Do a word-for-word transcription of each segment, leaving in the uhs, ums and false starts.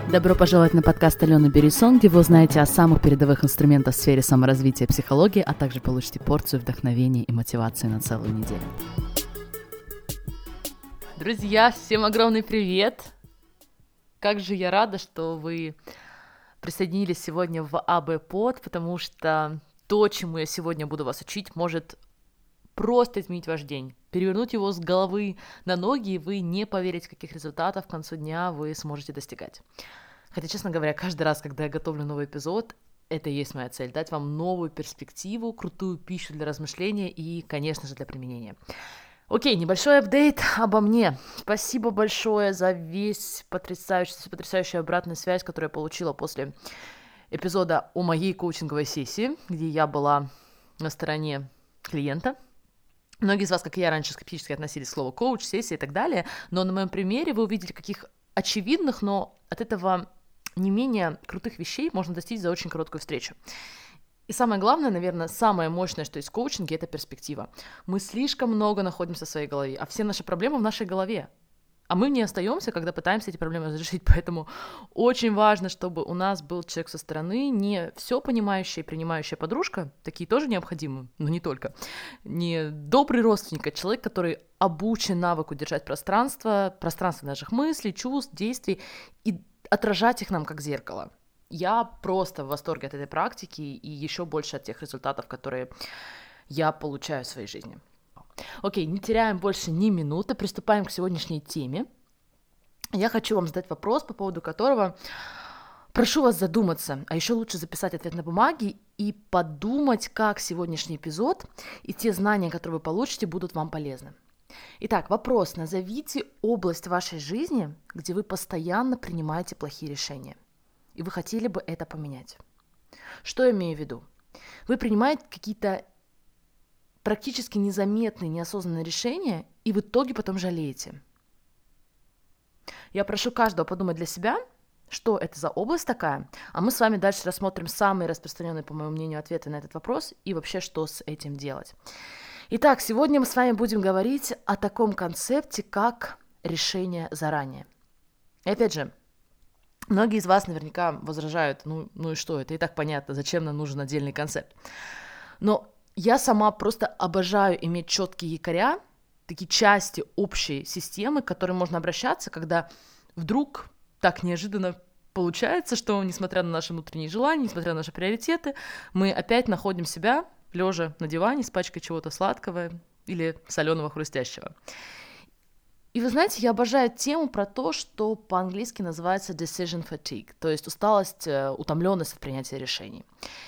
Добро пожаловать на подкаст Алены Берисон, где вы узнаете о самых передовых инструментах в сфере саморазвития и психологии, а также получите порцию вдохновения и мотивации на целую неделю. Друзья, всем огромный привет! Как же я рада, что вы присоединились сегодня в АБ-под, потому что то, чему я сегодня буду вас учить, может просто изменить ваш день, перевернуть его с головы на ноги, и вы не поверите, каких результатов к концу дня вы сможете достигать. Хотя, честно говоря, каждый раз, когда я готовлю новый эпизод, это и есть моя цель — дать вам новую перспективу, крутую пищу для размышления и, конечно же, для применения. Окей, небольшой апдейт обо мне. Спасибо большое за весь потрясающий, потрясающую обратную связь, которую я получила после эпизода о моей коучинговой сессии, где я была на стороне клиента. Многие из вас, как и я, раньше скептически относились к слову коуч, сессия и так далее, но на моем примере вы увидели, каких очевидных, но от этого не менее крутых вещей можно достичь за очень короткую встречу. И самое главное, наверное, самое мощное, что есть в коучинге, это перспектива. Мы слишком много находимся в своей голове, а все наши проблемы в нашей голове. А мы не остаемся, когда пытаемся эти проблемы разрешить, поэтому очень важно, чтобы у нас был человек со стороны, не все понимающая и принимающая подружка, такие тоже необходимы, но не только, не добрый родственник, а человек, который обучен навыку держать пространство, пространство наших мыслей, чувств, действий и отражать их нам как зеркало. Я просто в восторге от этой практики и еще больше от тех результатов, которые я получаю в своей жизни. Окей, не теряем больше ни минуты, приступаем к сегодняшней теме. Я хочу вам задать вопрос, по поводу которого прошу вас задуматься, а еще лучше записать ответ на бумаге и подумать, как сегодняшний эпизод и те знания, которые вы получите, будут вам полезны. Итак, вопрос. Назовите область вашей жизни, где вы постоянно принимаете плохие решения, и вы хотели бы это поменять. Что я имею в виду? Вы принимаете какие-то практически незаметные, неосознанные решения, и в итоге потом жалеете. Я прошу каждого подумать для себя, что это за область такая, а мы с вами дальше рассмотрим самые распространенные, по моему мнению, ответы на этот вопрос и вообще, что с этим делать. Итак, сегодня мы с вами будем говорить о таком концепте, как решение заранее. И опять же, многие из вас наверняка возражают, ну, ну и что, это и так понятно, зачем нам нужен отдельный концепт. Но я сама просто обожаю иметь четкие якоря, такие части общей системы, к которой можно обращаться, когда вдруг так неожиданно получается, что, несмотря на наши внутренние желания, несмотря на наши приоритеты, мы опять находим себя лежа на диване с пачкой чего-то сладкого или соленого хрустящего. И вы знаете, я обожаю тему про то, что по-английски называется decision fatigue, то есть усталость, утомленность от принятия решений.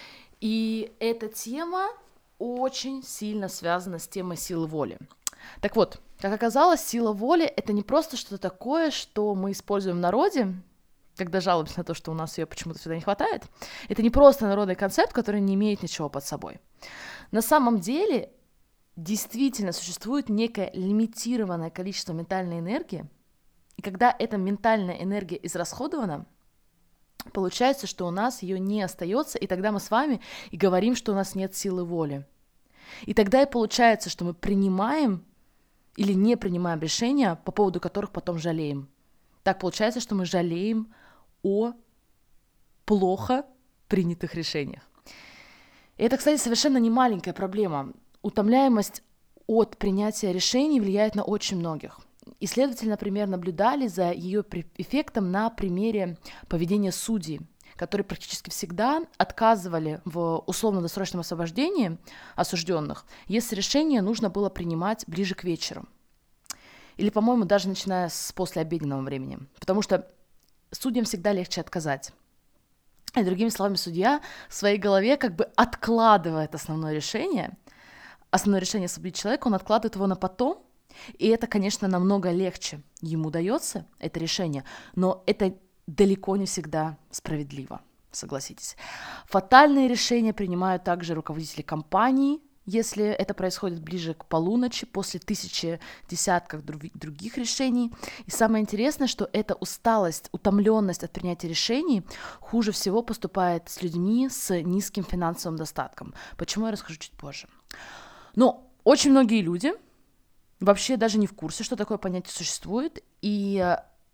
И эта тема очень сильно связана с темой силы воли. Так вот, как оказалось, сила воли — это не просто что-то такое, что мы используем в народе, когда жалуемся на то, что у нас ее почему-то всегда не хватает. Это не просто народный концепт, который не имеет ничего под собой. На самом деле, действительно существует некое лимитированное количество ментальной энергии, и когда эта ментальная энергия израсходована, получается, что у нас ее не остается, и тогда мы с вами и говорим, что у нас нет силы воли. И тогда и получается, что мы принимаем или не принимаем решения, по поводу которых потом жалеем. Так получается, что мы жалеем о плохо принятых решениях. И это, кстати, совершенно не маленькая проблема. Утомляемость от принятия решений влияет на очень многих. Исследователи, например, наблюдали за ее эффектом на примере поведения судей, которые практически всегда отказывали в условно-досрочном освобождении осужденных, если решение нужно было принимать ближе к вечеру. Или, по-моему, даже начиная с послеобеденного времени. Потому что судьям всегда легче отказать. И, другими словами, судья в своей голове как бы откладывает основное решение, основное решение освободить человека, он откладывает его на потом, и это, конечно, намного легче ему дается, это решение, но это далеко не всегда справедливо, согласитесь. Фатальные решения принимают также руководители компаний, если это происходит ближе к полуночи, после тысячи десятков других решений. И самое интересное, что эта усталость, утомленность от принятия решений хуже всего поступает с людьми с низким финансовым достатком. Почему, я расскажу чуть позже. Но очень многие люди вообще даже не в курсе, что такое понятие существует, и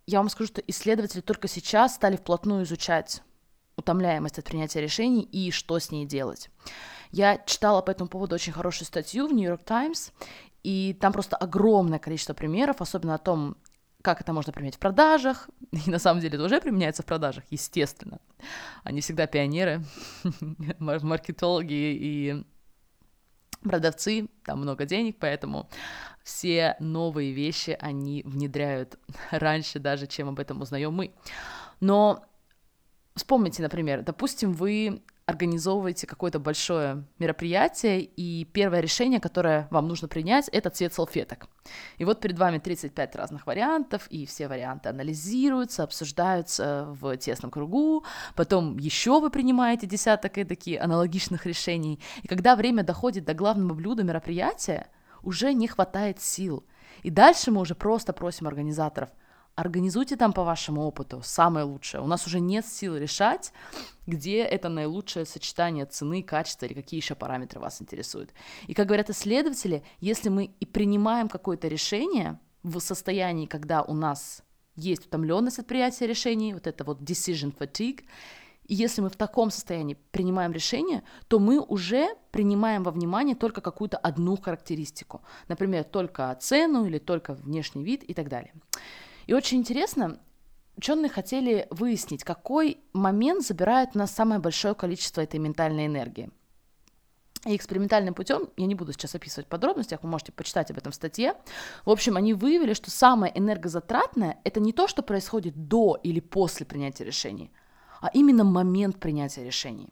я вам скажу, что исследователи только сейчас стали вплотную изучать утомляемость от принятия решений и что с ней делать. Я читала по этому поводу очень хорошую статью в New York Times, и там просто огромное количество примеров, особенно о том, как это можно применять в продажах. И на самом деле это уже применяется в продажах, естественно. Они всегда пионеры, маркетологи и продавцы, там много денег, поэтому все новые вещи они внедряют раньше даже, чем об этом узнаем мы. Но вспомните, например, допустим, вы организовываете какое-то большое мероприятие, и первое решение, которое вам нужно принять, это цвет салфеток. И вот перед вами тридцать пять разных вариантов, и все варианты анализируются, обсуждаются в тесном кругу, потом еще вы принимаете десяток эдаких аналогичных решений, и когда время доходит до главного блюда мероприятия, уже не хватает сил. И дальше мы уже просто просим организаторов: организуйте там по вашему опыту самое лучшее. У нас уже нет сил решать, где это наилучшее сочетание цены, качества или какие еще параметры вас интересуют. И, как говорят исследователи, если мы и принимаем какое-то решение в состоянии, когда у нас есть утомленность от принятия решений, вот это вот decision fatigue, и если мы в таком состоянии принимаем решение, то мы уже принимаем во внимание только какую-то одну характеристику. Например, только цену или только внешний вид и так далее. И очень интересно, ученые хотели выяснить, какой момент забирает у нас самое большое количество этой ментальной энергии. И экспериментальным путем, я не буду сейчас описывать в подробностях, вы можете почитать об этом в статье. В общем, они выявили, что самое энергозатратное – это не то, что происходит до или после принятия решений, а именно момент принятия решений.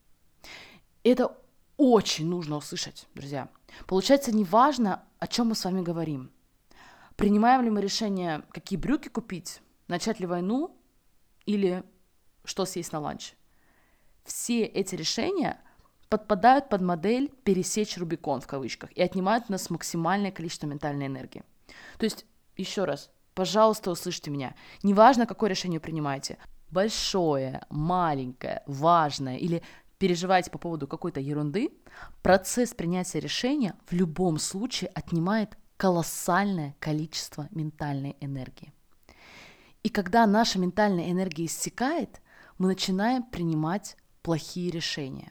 И это очень нужно услышать, друзья. Получается, неважно, о чем мы с вами говорим. Принимаем ли мы решение, какие брюки купить, начать ли войну или что съесть на ланч? Все эти решения подпадают под модель «пересечь Рубикон» в кавычках и отнимают у нас максимальное количество ментальной энергии. То есть, еще раз, пожалуйста, услышьте меня. Неважно, какое решение вы принимаете. Большое, маленькое, важное или переживаете по поводу какой-то ерунды, процесс принятия решения в любом случае отнимает колоссальное количество ментальной энергии. И когда наша ментальная энергия иссякает, мы начинаем принимать плохие решения.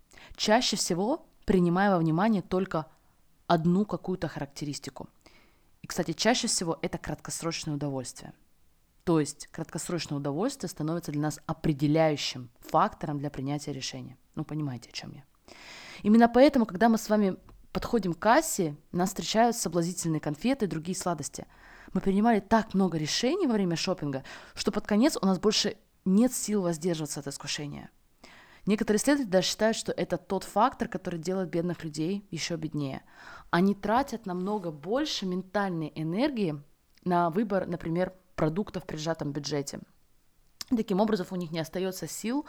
Чаще всего принимая во внимание только одну какую-то характеристику. И, кстати, чаще всего это краткосрочное удовольствие. То есть краткосрочное удовольствие становится для нас определяющим фактором для принятия решения. Ну, понимаете, о чем я. Именно поэтому, когда мы с вами подходим к кассе, нас встречают соблазнительные конфеты и другие сладости. Мы принимали так много решений во время шопинга, что под конец у нас больше нет сил воздерживаться от искушения. Некоторые исследователи даже считают, что это тот фактор, который делает бедных людей еще беднее. Они тратят намного больше ментальной энергии на выбор, например, продуктов при сжатом бюджете. Таким образом, у них не остается сил,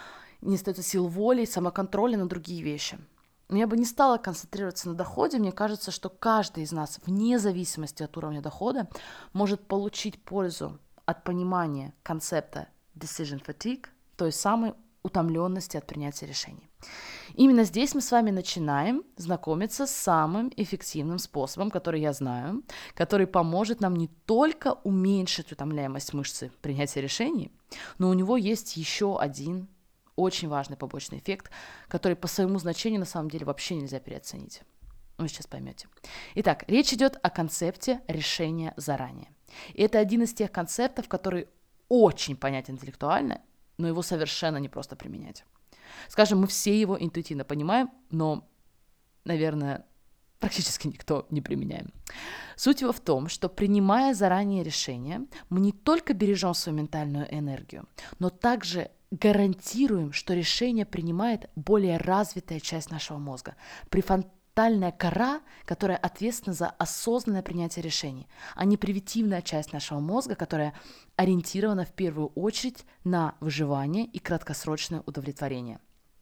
не остается сил воли, самоконтроля на другие вещи. Но я бы не стала концентрироваться на доходе. Мне кажется, что каждый из нас, вне зависимости от уровня дохода, может получить пользу от понимания концепта decision fatigue, той самой утомленности от принятия решений. Именно здесь мы с вами начинаем знакомиться с самым эффективным способом, который я знаю, который поможет нам не только уменьшить утомляемость мышцы принятия решений, но у него есть еще один очень важный побочный эффект, который по своему значению на самом деле вообще нельзя переоценить. Вы сейчас поймете. Итак, речь идет о концепте решения заранее. И это один из тех концептов, который очень понятен интеллектуально, но его совершенно непросто применять. Скажем, мы все его интуитивно понимаем, но, наверное, практически никто не применяем. Суть его в том, что принимая заранее решение, мы не только бережем свою ментальную энергию, но также гарантируем, что решение принимает более развитая часть нашего мозга, префронтальная кора, которая ответственна за осознанное принятие решений, а не примитивная часть нашего мозга, которая ориентирована в первую очередь на выживание и краткосрочное удовлетворение.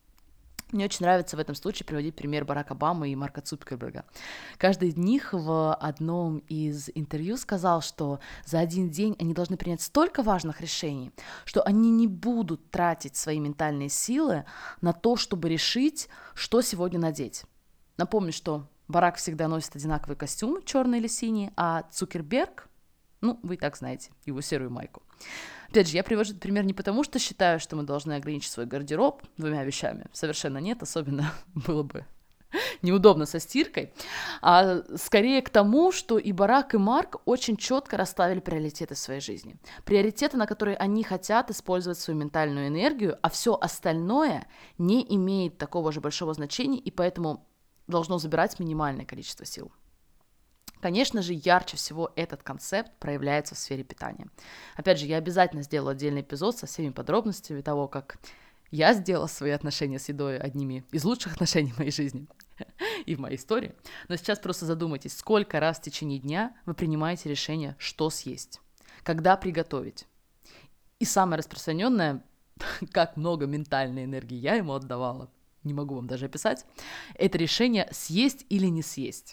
Мне очень нравится в этом случае приводить пример Барака Обамы и Марка Цукерберга. Каждый из них в одном из интервью сказал, что за один день они должны принять столько важных решений, что они не будут тратить свои ментальные силы на то, чтобы решить, что сегодня надеть. Напомню, что Барак всегда носит одинаковый костюм, черный или синий, а Цукерберг Ну, вы и так знаете его серую майку. Опять же, я привожу этот пример не потому, что считаю, что мы должны ограничить свой гардероб двумя вещами. Совершенно нет, особенно было бы неудобно со стиркой, а скорее к тому, что и Барак, и Марк очень четко расставили приоритеты в своей жизни. Приоритеты, на которые они хотят использовать свою ментальную энергию, а все остальное не имеет такого же большого значения, и поэтому должно забирать минимальное количество сил. Конечно же, ярче всего этот концепт проявляется в сфере питания. Опять же, я обязательно сделаю отдельный эпизод со всеми подробностями того, как я сделала свои отношения с едой одними из лучших отношений в моей жизни и в моей истории. Но сейчас просто задумайтесь, сколько раз в течение дня вы принимаете решение, что съесть, когда приготовить. И самое распространенное, как много ментальной энергии я ему отдавала, не могу вам даже описать, это решение съесть или не съесть.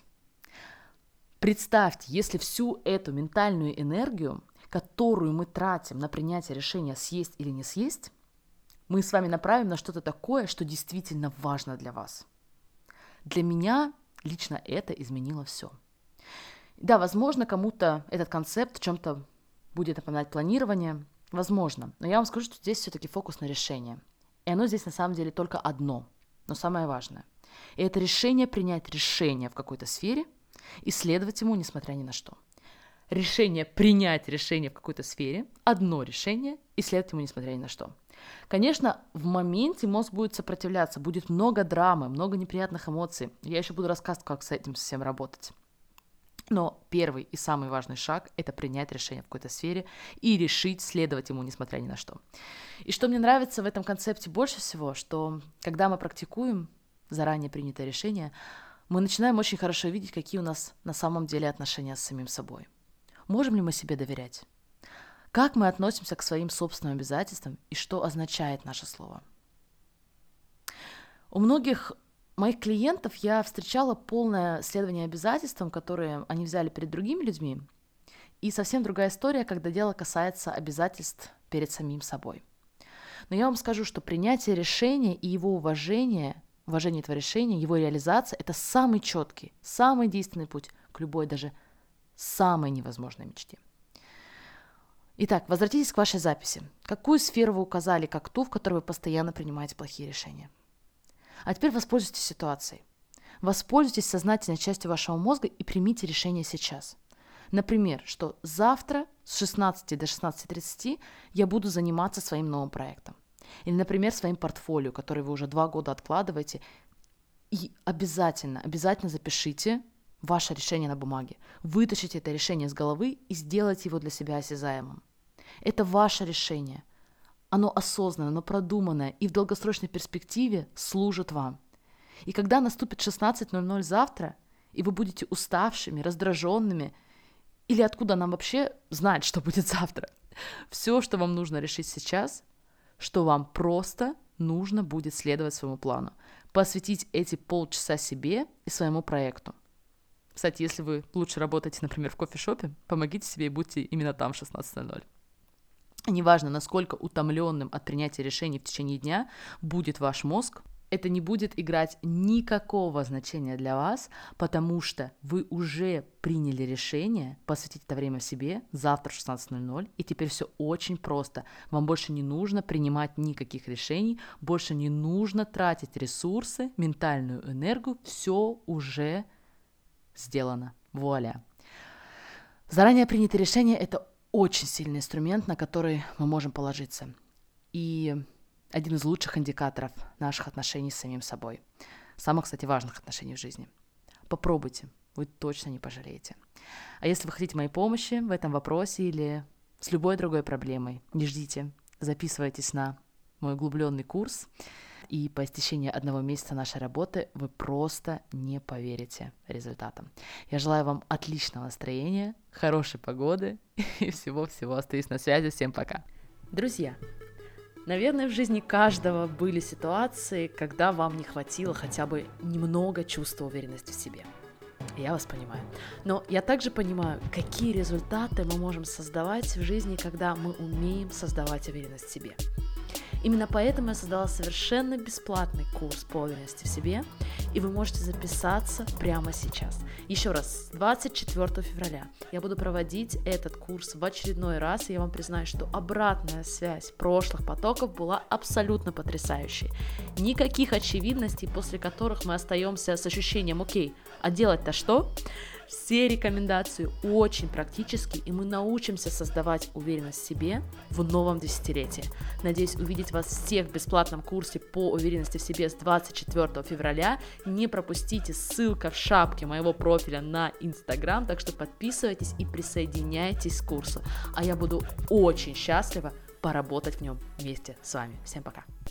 Представьте, если всю эту ментальную энергию, которую мы тратим на принятие решения съесть или не съесть, мы с вами направим на что-то такое, что действительно важно для вас. Для меня лично это изменило все. Да, возможно, кому-то этот концепт в чем-то будет напоминать планирование, возможно, но я вам скажу, что здесь все-таки фокус на решение. И оно здесь на самом деле только одно, но самое важное. И это решение принять решение в какой-то сфере и следовать ему, несмотря ни на что. Решение принять решение в какой-то сфере, одно решение, и следовать ему, несмотря ни на что. Конечно, в моменте мозг будет сопротивляться, будет много драмы, много неприятных эмоций. Я еще буду рассказывать, как с этим всем работать. Но первый и самый важный шаг – это принять решение в какой-то сфере и решить следовать ему, несмотря ни на что. И что мне нравится в этом концепте больше всего, что когда мы практикуем заранее принятое решение, мы начинаем очень хорошо видеть, какие у нас на самом деле отношения с самим собой. Можем ли мы себе доверять? Как мы относимся к своим собственным обязательствам и что означает наше слово? У многих моих клиентов я встречала полное следование обязательствам, которые они взяли перед другими людьми, и совсем другая история, когда дело касается обязательств перед самим собой. Но я вам скажу, что принятие решения и его уважение, уважение этого решения, его реализация – это самый четкий, самый действенный путь к любой, даже самой невозможной мечте. Итак, возвратитесь к вашей записи. Какую сферу вы указали как ту, в которой вы постоянно принимаете плохие решения? А теперь воспользуйтесь ситуацией. Воспользуйтесь сознательной частью вашего мозга и примите решение сейчас. Например, что завтра с шестнадцати до шестнадцати тридцати я буду заниматься своим новым проектом. Или, например, своим портфолио, который вы уже два года откладываете. И обязательно, обязательно запишите ваше решение на бумаге. Вытащите это решение из головы и сделайте его для себя осязаемым. Это ваше решение. Оно осознанное, оно продуманное и в долгосрочной перспективе служит вам. И когда наступит шестнадцать ноль ноль завтра, и вы будете уставшими, раздраженными, или откуда нам вообще знать, что будет завтра, все, что вам нужно решить сейчас, что вам просто нужно будет следовать своему плану, посвятить эти полчаса себе и своему проекту. Кстати, если вы лучше работаете, например, в кофешопе, помогите себе и будьте именно там в шестнадцать ноль ноль. Неважно, насколько утомленным от принятия решений в течение дня будет ваш мозг, это не будет играть никакого значения для вас, потому что вы уже приняли решение посвятить это время себе завтра в шестнадцать ноль ноль, и теперь все очень просто. Вам больше не нужно принимать никаких решений, больше не нужно тратить ресурсы, ментальную энергию, все уже сделано. Вуаля. Заранее принятое решение – это очень сильный инструмент, на который мы можем положиться. И один из лучших индикаторов наших отношений с самим собой. Самых, кстати, важных отношений в жизни. Попробуйте, вы точно не пожалеете. А если вы хотите моей помощи в этом вопросе или с любой другой проблемой, не ждите, записывайтесь на мой углубленный курс, и по истечении одного месяца нашей работы вы просто не поверите результатам. Я желаю вам отличного настроения, хорошей погоды и всего-всего. Остаюсь на связи. Всем пока. Друзья, наверное, в жизни каждого были ситуации, когда вам не хватило хотя бы немного чувства уверенности в себе. Я вас понимаю. Но я также понимаю, какие результаты мы можем создавать в жизни, когда мы умеем создавать уверенность в себе. Именно поэтому я создала совершенно бесплатный курс по уверенности в себе, и вы можете записаться прямо сейчас. Еще раз, двадцать четвёртого февраля я буду проводить этот курс в очередной раз, и я вам признаюсь, что обратная связь прошлых потоков была абсолютно потрясающей. Никаких очевидностей, после которых мы остаемся с ощущением «Окей, а делать-то что?». Все рекомендации очень практические, и мы научимся создавать уверенность в себе в новом десятилетии. Надеюсь увидеть вас всех в бесплатном курсе по уверенности в себе с двадцать четвёртого февраля. Не пропустите, ссылка в шапке моего профиля на Инстаграм, так что подписывайтесь и присоединяйтесь к курсу. А я буду очень счастлива поработать в нем вместе с вами. Всем пока!